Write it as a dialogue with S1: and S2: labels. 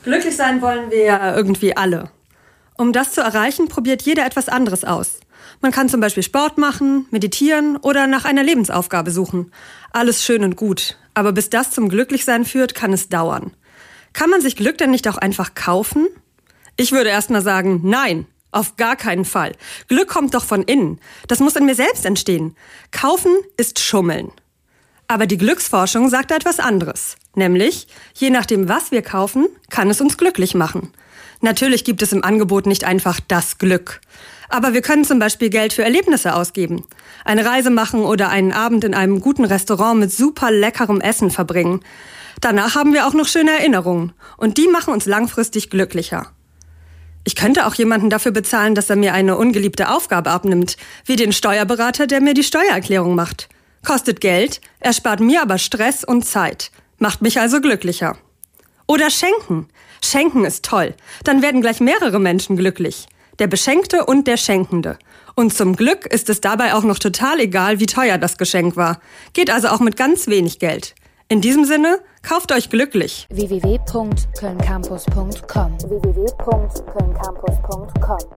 S1: Glücklich sein wollen wir ja irgendwie alle. Um das zu erreichen, probiert jeder etwas anderes aus. Man kann zum Beispiel Sport machen, meditieren oder nach einer Lebensaufgabe suchen. Alles schön und gut, aber bis das zum Glücklichsein führt, kann es dauern. Kann man sich Glück denn nicht auch einfach kaufen? Ich würde erst mal sagen, nein, auf gar keinen Fall. Glück kommt doch von innen. Das muss in mir selbst entstehen. Kaufen ist Schummeln. Aber die Glücksforschung sagt da etwas anderes. Nämlich, je nachdem, was wir kaufen, kann es uns glücklich machen. Natürlich gibt es im Angebot nicht einfach das Glück. Aber wir können zum Beispiel Geld für Erlebnisse ausgeben. Eine Reise machen oder einen Abend in einem guten Restaurant mit super leckerem Essen verbringen. Danach haben wir auch noch schöne Erinnerungen. Und die machen uns langfristig glücklicher. Ich könnte auch jemanden dafür bezahlen, dass er mir eine ungeliebte Aufgabe abnimmt. Wie den Steuerberater, der mir die Steuererklärung macht. Kostet Geld, erspart mir aber Stress und Zeit. Macht mich also glücklicher. Oder schenken. Schenken ist toll. Dann werden gleich mehrere Menschen glücklich. Der Beschenkte und der Schenkende. Und zum Glück ist es dabei auch noch total egal, wie teuer das Geschenk war. Geht also auch mit ganz wenig Geld. In diesem Sinne, kauft euch glücklich.
S2: www.kölncampus.com